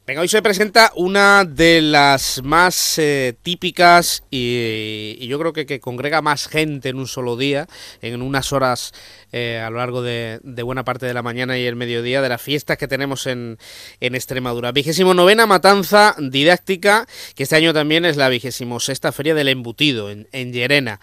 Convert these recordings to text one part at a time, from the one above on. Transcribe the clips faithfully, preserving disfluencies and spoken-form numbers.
Venga, hoy se presenta una de las más eh, típicas y, y yo creo que, que congrega más gente en un solo día, en unas horas eh, a lo largo de, de buena parte de la mañana y el mediodía, de las fiestas que tenemos en, en Extremadura. Vigésimo novena matanza didáctica, que este año también es la vigésimo sexta Feria del Embutido en, en Llerena.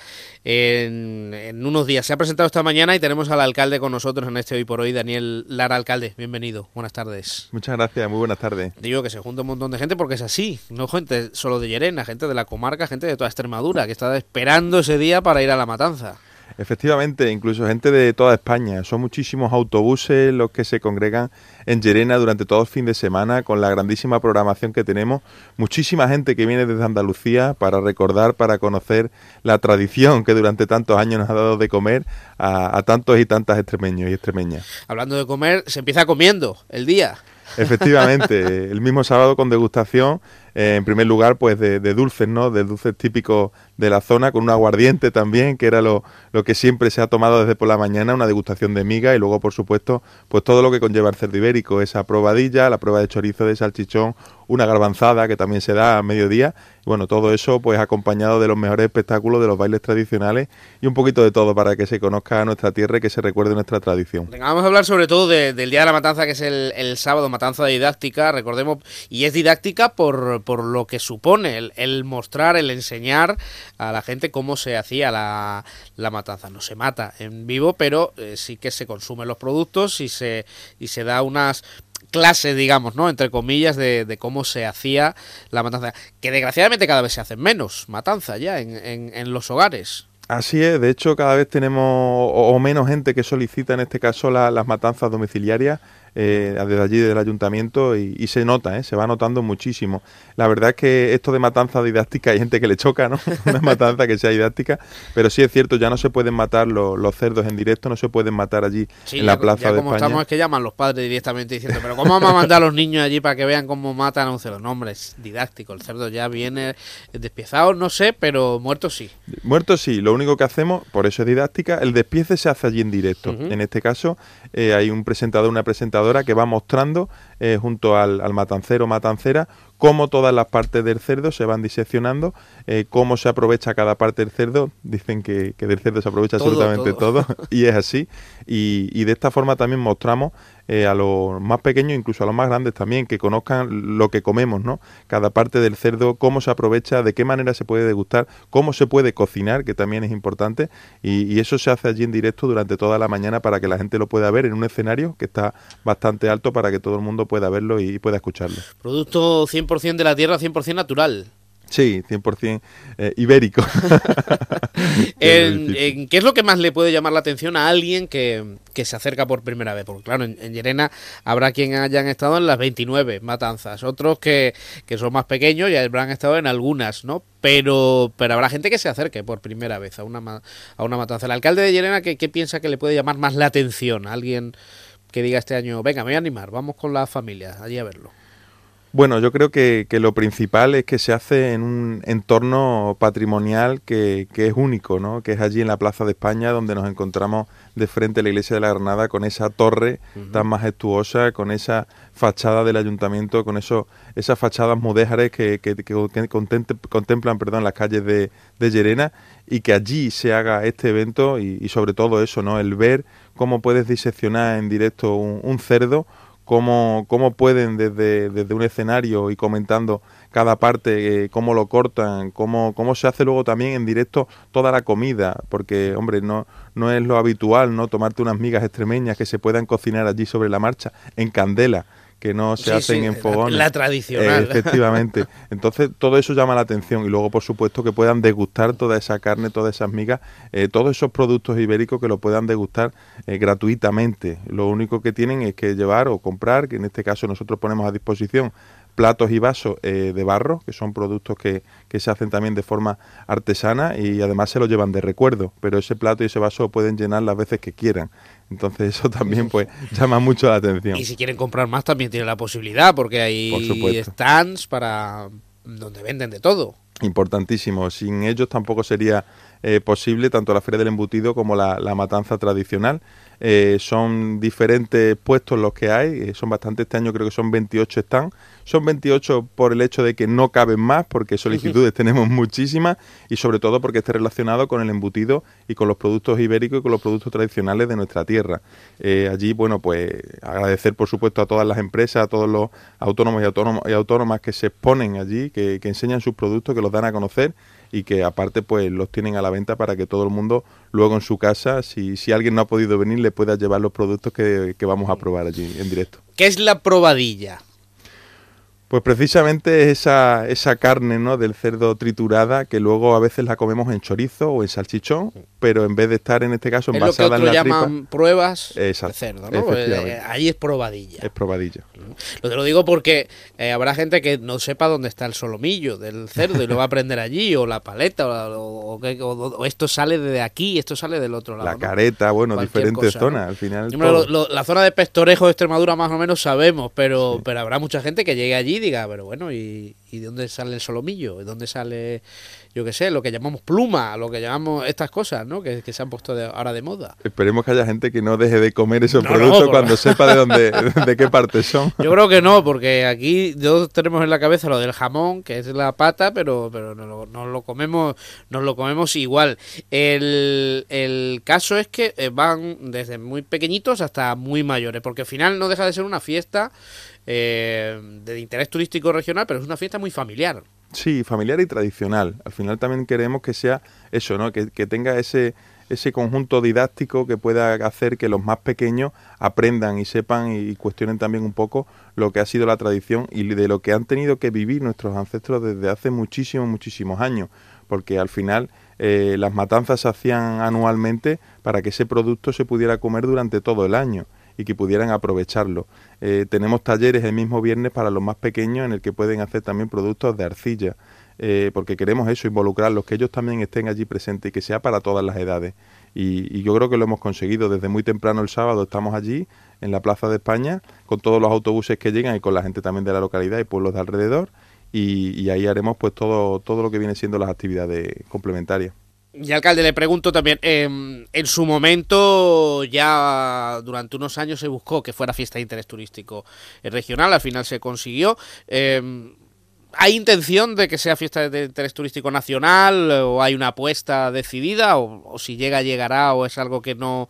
En, en unos días se ha presentado esta mañana y tenemos al alcalde con nosotros en este Hoy por Hoy, Daniel Lara. Alcalde, bienvenido, buenas tardes. Muchas gracias, muy buenas tardes. Digo que se junta un montón de gente porque es así, no gente solo de Llerena, gente de la comarca, gente de toda Extremadura que está esperando ese día para ir a la matanza. Efectivamente, incluso gente de toda España. Son muchísimos autobuses los que se congregan en Llerena durante todo el fin de semana con la grandísima programación que tenemos. Muchísima gente que viene desde Andalucía para recordar, para conocer la tradición que durante tantos años nos ha dado de comer a, a tantos y tantas extremeños y extremeñas. Hablando de comer, se empieza comiendo el día. Efectivamente, el mismo sábado con degustación, eh, en primer lugar pues de, de dulces, ¿no? De dulces típicos de la zona, con un aguardiente también, que era lo, lo que siempre se ha tomado desde por la mañana, una degustación de miga y luego por supuesto pues todo lo que conlleva el cerdo ibérico, esa probadilla, la prueba de chorizo, de salchichón, una garbanzada que también se da a mediodía. Bueno, todo eso pues acompañado de los mejores espectáculos, de los bailes tradicionales y un poquito de todo para que se conozca nuestra tierra y que se recuerde nuestra tradición. Venga, vamos a hablar sobre todo de, del Día de la Matanza, que es el, el sábado, matanza didáctica, recordemos, y es didáctica por, por lo que supone el, el mostrar, el enseñar a la gente cómo se hacía la, la matanza. No se mata en vivo, pero eh, sí que se consumen los productos y se, y se da unas clases, digamos, ¿no?, entre comillas, de, de cómo se hacía la matanza, que desgraciadamente cada vez se hacen menos matanza ya en, en, en los hogares. Así es, de hecho cada vez tenemos o, o menos gente que solicita en este caso la, las matanzas domiciliarias eh, desde allí del ayuntamiento y, y se nota, ¿eh? Se va notando muchísimo. La verdad es que esto de matanza didáctica hay gente que le choca, ¿no? Una matanza que sea didáctica, pero sí es cierto, ya no se pueden matar los, los cerdos en directo, no se pueden matar allí sí, en la ya, plaza ya de como España. Estamos es que llaman los padres directamente diciendo, pero ¿cómo vamos a mandar a los niños allí para que vean cómo matan a un cerdo? No, hombre, es didáctico, el cerdo ya viene despiezado, no sé, pero muerto sí. Muerto sí, lo único que hacemos, por eso es didáctica, el despiece se hace allí en directo. Uh-huh. En este caso eh, hay un presentador, una presentadora que va mostrando eh, junto al, al matancero o matancera cómo todas las partes del cerdo se van diseccionando, eh, cómo se aprovecha cada parte del cerdo. Dicen que, que del cerdo se aprovecha todo, absolutamente todo, todo y es así. Y, y de esta forma también mostramos eh, a los más pequeños, incluso a los más grandes también, que conozcan lo que comemos, ¿no? Cada parte del cerdo, cómo se aprovecha, de qué manera se puede degustar, cómo se puede cocinar, que también es importante. Y, y eso se hace allí en directo durante toda la mañana para que la gente lo pueda ver en un escenario que está bastante alto para que todo el mundo pueda verlo y pueda escucharlo. Producto cien por ciento de la tierra, cien por ciento natural. Sí, cien por ciento eh, ibérico. en, en, ¿Qué es lo que más le puede llamar la atención a alguien que, que se acerca por primera vez? Porque claro, en, en Llerena habrá quien hayan estado en las veintinueve matanzas, otros que, que son más pequeños y habrán estado en algunas, ¿no? Pero pero habrá gente que se acerque por primera vez a una, a una matanza. El alcalde de Llerena, ¿qué, qué piensa que le puede llamar más la atención a alguien que diga este año, venga, me voy a animar, vamos con la familia allí a verlo? Bueno, yo creo que, que lo principal es que se hace en un entorno patrimonial que, que es único, ¿no? Que es allí en la Plaza de España, donde nos encontramos de frente a la Iglesia de la Granada, con esa torre uh-huh. tan majestuosa, con esa fachada del ayuntamiento, con eso, esas fachadas mudéjares que, que, que contemplan perdón, las calles de, de Llerena, y que allí se haga este evento y, y sobre todo eso, ¿no? El ver cómo puedes diseccionar en directo un, un cerdo, Cómo, cómo pueden desde, desde un escenario y comentando cada parte, eh, cómo lo cortan, cómo, cómo se hace luego también en directo toda la comida, porque, hombre, no, no es lo habitual, ¿no? Tomarte unas migas extremeñas que se puedan cocinar allí sobre la marcha, en candela, que no se sí, hacen sí, en fogones. La, la tradicional. Eh, efectivamente. Entonces, todo eso llama la atención y luego, por supuesto, que puedan degustar toda esa carne, todas esas migas, eh, todos esos productos ibéricos que lo puedan degustar eh, gratuitamente. Lo único que tienen es que llevar o comprar, que en este caso nosotros ponemos a disposición platos y vasos eh, de barro, que son productos que, que se hacen también de forma artesana y además se los llevan de recuerdo, pero ese plato y ese vaso lo pueden llenar las veces que quieran. Entonces eso también pues llama mucho la atención. Y si quieren comprar más también tienen la posibilidad, porque hay stands para donde venden de todo. Importantísimo. Sin ellos tampoco sería eh, posible, tanto la Feria del Embutido como la, la matanza tradicional. Eh, son diferentes puestos los que hay, eh, son bastantes, este año creo que son veintiocho stands, son veintiocho por el hecho de que no caben más, porque solicitudes tenemos muchísimas, y sobre todo porque esté relacionado con el embutido y con los productos ibéricos y con los productos tradicionales de nuestra tierra. Eh, allí, bueno, pues agradecer por supuesto a todas las empresas, a todos los autónomos y, autónomos y autónomas que se exponen allí, que, que enseñan sus productos, que los dan a conocer, y que aparte pues los tienen a la venta para que todo el mundo luego en su casa, si, si alguien no ha podido venir, le pueda llevar los productos que, que vamos a probar allí en directo. ¿Qué es la probadilla? Pues precisamente esa, esa carne, ¿no?, del cerdo triturada, que luego a veces la comemos en chorizo o en salchichón, pero en vez de estar en este caso envasada en la tripa... Es lo que otros llaman pruebas Exacto, de cerdo, ¿no? Eh, ahí es probadilla. Es probadilla. Lo te lo digo porque eh, habrá gente que no sepa dónde está el solomillo del cerdo y lo va a prender allí, o la paleta, o, o, o, o esto sale de aquí, esto sale del otro lado. La ¿no? careta, bueno, Cualquier diferentes cosa, zonas, ¿no? al final... Bueno, lo, lo, la zona de Pestorejo de Extremadura más o menos sabemos, pero, sí. pero habrá mucha gente que llegue allí y diga, pero bueno, ¿y, y de dónde sale el solomillo? ¿De dónde sale, yo qué sé, lo que llamamos pluma, lo que llamamos estas cosas, ¿no? Que, que se han puesto de, ahora de moda. Esperemos que haya gente que no deje de comer esos no, productos no, cuando sepa de dónde, de qué parte son. Yo creo que no, porque aquí todos tenemos en la cabeza lo del jamón, que es la pata, pero pero nos lo, nos lo comemos nos lo comemos igual. El, el caso es que van desde muy pequeñitos hasta muy mayores, porque al final no deja de ser una fiesta eh, de interés turístico regional, pero es una fiesta muy familiar. Sí, familiar y tradicional. Al final también queremos que sea eso, ¿no? Que, que tenga ese ese conjunto didáctico que pueda hacer que los más pequeños aprendan y sepan y cuestionen también un poco lo que ha sido la tradición y de lo que han tenido que vivir nuestros ancestros desde hace muchísimos, muchísimos años, porque al final eh, las matanzas se hacían anualmente para que ese producto se pudiera comer durante todo el año y que pudieran aprovecharlo. Eh, tenemos talleres el mismo viernes para los más pequeños en el que pueden hacer también productos de arcilla, eh, porque queremos eso, involucrarlos, que ellos también estén allí presentes y que sea para todas las edades. Y, y yo creo que lo hemos conseguido. Desde muy temprano el sábado estamos allí en la Plaza de España con todos los autobuses que llegan y con la gente también de la localidad y pueblos de alrededor, y, y ahí haremos pues todo, todo lo que viene siendo las actividades complementarias. Y alcalde, le pregunto también, eh, en su momento ya durante unos años se buscó que fuera fiesta de interés turístico regional, al final se consiguió. Eh, ¿Hay intención de que sea fiesta de interés turístico nacional o hay una apuesta decidida o, o si llega llegará o es algo que no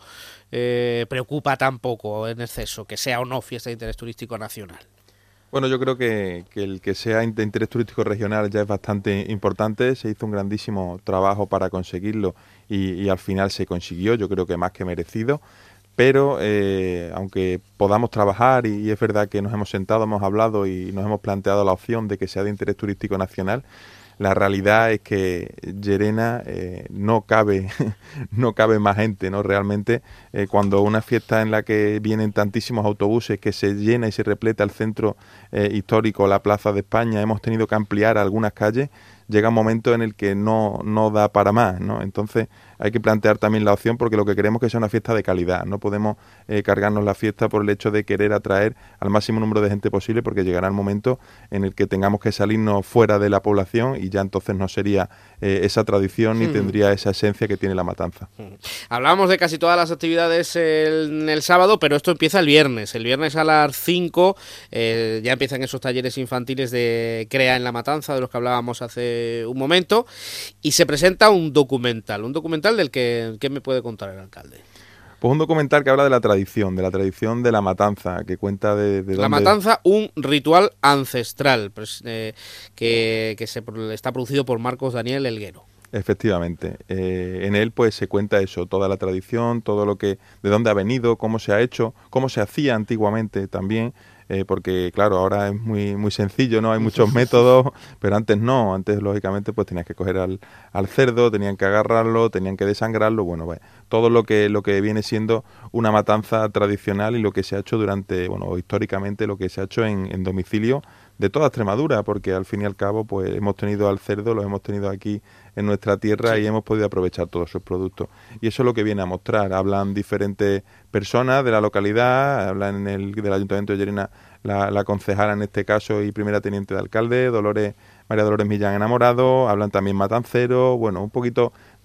eh, preocupa tampoco en exceso, que sea o no fiesta de interés turístico nacional? Bueno, yo creo que, que el que sea de interés turístico regional ya es bastante importante. Se hizo un grandísimo trabajo para conseguirlo y, y al final se consiguió, yo creo que más que merecido. Pero eh, aunque podamos trabajar y, y es verdad que nos hemos sentado, hemos hablado y nos hemos planteado la opción de que sea de interés turístico nacional, la realidad es que Llerena eh, no cabe no cabe más gente, ¿no? Realmente eh, cuando una fiesta en la que vienen tantísimos autobuses, que se llena y se repleta el centro eh, histórico, la Plaza de España, hemos tenido que ampliar algunas calles, llega un momento en el que no, no da para más, ¿no? Entonces hay que plantear también la opción, porque lo que queremos es que sea una fiesta de calidad. No podemos eh, cargarnos la fiesta por el hecho de querer atraer al máximo número de gente posible, porque llegará el momento en el que tengamos que salirnos fuera de la población y ya entonces no sería eh, esa tradición ni mm. tendría esa esencia que tiene la matanza. Mm. Hablábamos de casi todas las actividades el, el sábado, pero esto empieza el viernes. El viernes a las cinco eh, ya empiezan esos talleres infantiles de Crea en la Matanza, de los que hablábamos hace un momento, y se presenta un documental, un documental del que, ¿qué me puede contar el alcalde? Pues un documental que habla de la tradición, de la tradición de la matanza, que cuenta de, de la dónde... matanza, un ritual ancestral pues, eh, que, que se, está producido por Marcos Daniel Elguero. Efectivamente, eh, en él pues se cuenta eso, toda la tradición, todo lo que, de dónde ha venido, cómo se ha hecho, cómo se hacía antiguamente también, eh, porque claro, ahora es muy muy sencillo, ¿no? Hay muchos métodos, pero antes no, antes lógicamente pues tenías que coger al, al cerdo, tenían que agarrarlo, tenían que desangrarlo, bueno, pues, todo lo que lo que viene siendo una matanza tradicional y lo que se ha hecho durante, bueno, históricamente lo que se ha hecho en, en domicilio de toda Extremadura, porque al fin y al cabo pues hemos tenido al cerdo, lo hemos tenido aquí en nuestra tierra sí. y hemos podido aprovechar todos sus productos. Y eso es lo que viene a mostrar. Hablan diferentes personas de la localidad, hablan en el del Ayuntamiento de Llerena la, la concejala en este caso y primera teniente de alcalde, Dolores María Dolores Millán Enamorado, hablan también matanceros, bueno, un poquito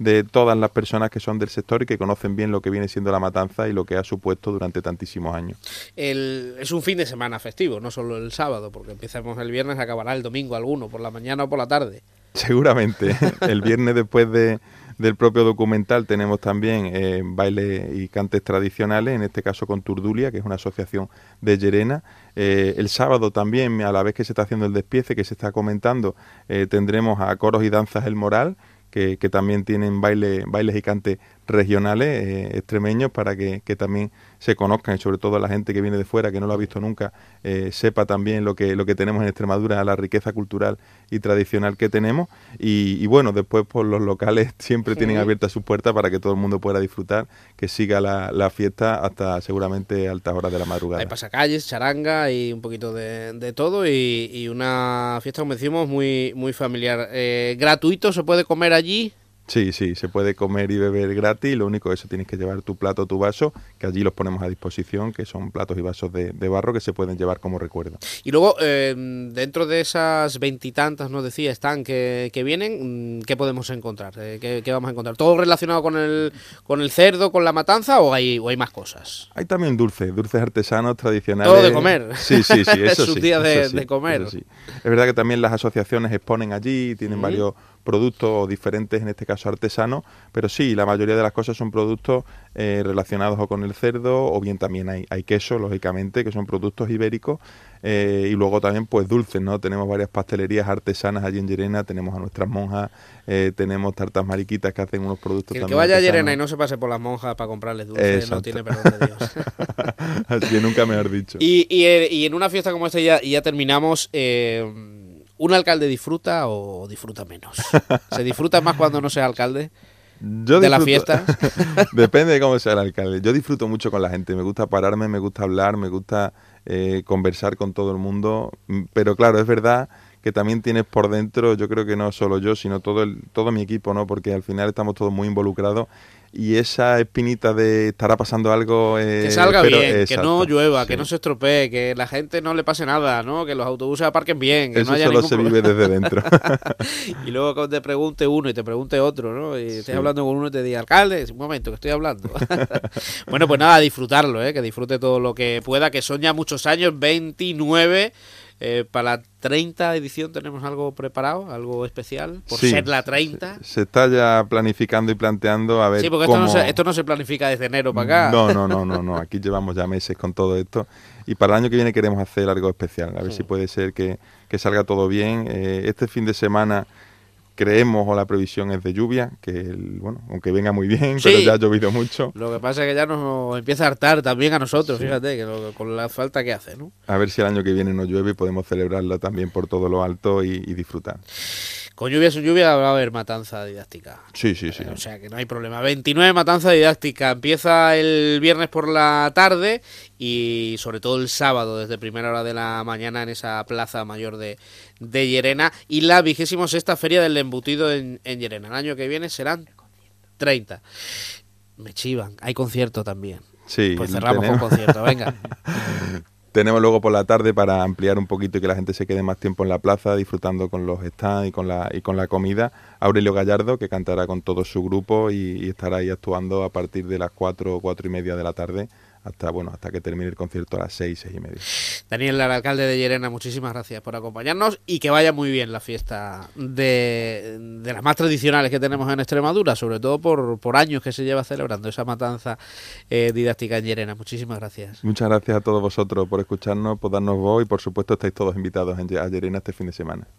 de todas las personas que son del sector y que conocen bien lo que viene siendo la matanza y lo que ha supuesto durante tantísimos años. El, es un fin de semana festivo, no solo el sábado, porque empezamos el viernes, acabará el domingo alguno, por la mañana o por la tarde. Seguramente. El viernes, después de, del propio documental, tenemos también eh, bailes y cantes tradicionales, en este caso con Turdulia, que es una asociación de Llerena. Eh, el sábado también, a la vez que se está haciendo el despiece, que se está comentando, eh, tendremos a Coros y Danzas El Moral, que, que también tienen baile, bailes y cantes regionales eh, extremeños para que, que también se conozcan, y sobre todo la gente que viene de fuera, que no lo ha visto nunca, eh, sepa también lo que, lo que tenemos en Extremadura, la riqueza cultural y tradicional que tenemos. Y, y bueno, después por los locales siempre sí. tienen abiertas sus puertas para que todo el mundo pueda disfrutar, que siga la, la fiesta hasta seguramente altas horas de la madrugada. Hay pasacalles, charanga y un poquito de, de todo, y, y una fiesta, como decimos, muy, muy familiar. Eh, ¿Gratuito se puede comer allí? Sí, sí, se puede comer y beber gratis, lo único que eso tienes que llevar tu plato o tu vaso, que allí los ponemos a disposición, que son platos y vasos de, de barro que se pueden llevar como recuerdo. Y luego, eh, dentro de esas veintitantas, nos decía, están que, que vienen, ¿qué podemos encontrar? Eh, ¿qué, ¿Qué vamos a encontrar? ¿Todo relacionado con el, con el cerdo, con la matanza, o hay, o hay más cosas? Hay también dulces, dulces artesanos tradicionales. Todo de comer. Sí, sí, sí, eso es un sí. día de, sí, de comer. Sí. Es verdad que también las asociaciones exponen allí, tienen mm. varios productos diferentes, en este caso artesanos, pero sí, la mayoría de las cosas son productos eh, relacionados o con el cerdo, o bien también hay, hay queso, lógicamente, que son productos ibéricos, eh, y luego también pues dulces, ¿no? Tenemos varias pastelerías artesanas allí en Llerena, tenemos a nuestras monjas, eh, tenemos tartas mariquitas que hacen unos productos que el también que vaya artesanos. a Llerena y no se pase por las monjas para comprarles dulces, Exacto. no tiene perdón de Dios. Así que nunca mejor dicho. Y, y, y en una fiesta como esta ya, ya terminamos... Eh, ¿Un alcalde disfruta o disfruta menos? ¿Se disfruta más cuando no sea alcalde Yo de disfruto, las fiestas? Depende de cómo sea el alcalde. Yo disfruto mucho con la gente, me gusta pararme, me gusta hablar, me gusta eh, conversar con todo el mundo, pero claro, es verdad que también tienes por dentro, yo creo que no solo yo, sino todo el todo mi equipo, ¿no? Porque al final estamos todos muy involucrados. Y esa espinita de estará pasando algo... Eh, que salga pero, bien, exacto, que no llueva, sí. que no se estropee, que la gente no le pase nada, ¿no? Que los autobuses aparquen bien, que Eso no haya solo ningún se problema. vive desde dentro. Y luego cuando te pregunte uno y te pregunte otro, ¿no? Y estés sí. hablando con uno y te diga, alcalde, un momento, que estoy hablando. Bueno, pues nada, disfrutarlo, ¿eh? Que disfrute todo lo que pueda, que son ya muchos años, veintinueve... Eh, para la treinta edición tenemos algo preparado, algo especial, por sí, ser la treinta. Se, se está ya planificando y planteando a ver Sí, porque cómo... esto, no se, esto no se planifica desde enero para acá. No, no, no, no, no, aquí llevamos ya meses con todo esto y para el año que viene queremos hacer algo especial, a ver sí. si puede ser que, que salga todo bien. Eh, este fin de semana... Creemos, o la previsión es de lluvia, que el, bueno, aunque venga muy bien, sí, pero ya ha llovido mucho. Lo que pasa es que ya nos empieza a hartar también a nosotros, sí. fíjate, que lo, con la falta que hace, ¿no? A ver si el año que viene no llueve y podemos celebrarla también por todo lo alto y, y disfrutar. Con lluvia o sin lluvia va a haber matanza didáctica. Sí, sí, sí. Eh, o sea que no hay problema. veintinueve matanza didáctica. Empieza el viernes por la tarde y sobre todo el sábado desde primera hora de la mañana en esa plaza mayor de, de Llerena. Y la vigésimo sexta feria del embutido en, en Llerena. El año que viene serán treinta. Me chivan. Hay concierto también. Sí. Pues cerramos tenemos. con concierto. Venga. Tenemos luego por la tarde para ampliar un poquito y que la gente se quede más tiempo en la plaza disfrutando con los stands y con la y con la comida. Aurelio Gallardo, que cantará con todo su grupo y, y estará ahí actuando a partir de las cuatro o cuatro y media de la tarde hasta bueno hasta que termine el concierto a las seis, seis y media. Daniel, el alcalde de Llerena, muchísimas gracias por acompañarnos y que vaya muy bien la fiesta de, de las más tradicionales que tenemos en Extremadura, sobre todo por, por años que se lleva celebrando esa matanza eh, didáctica en Llerena. Muchísimas gracias. Muchas gracias a todos vosotros por escucharnos, por darnos voz y por supuesto estáis todos invitados a Llerena este fin de semana.